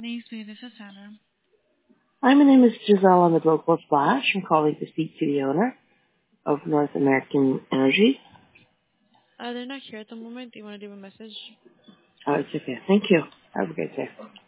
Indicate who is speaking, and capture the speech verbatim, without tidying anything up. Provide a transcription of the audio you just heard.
Speaker 1: Main Street, this is Hannah.
Speaker 2: Hi, my name is Giselle on the Local Splash. I'm calling to speak to the owner of North American Energy.
Speaker 1: Uh, they're not here at the moment. Do you want to leave a message?
Speaker 2: Oh, it's okay. Thank you. Have a great day.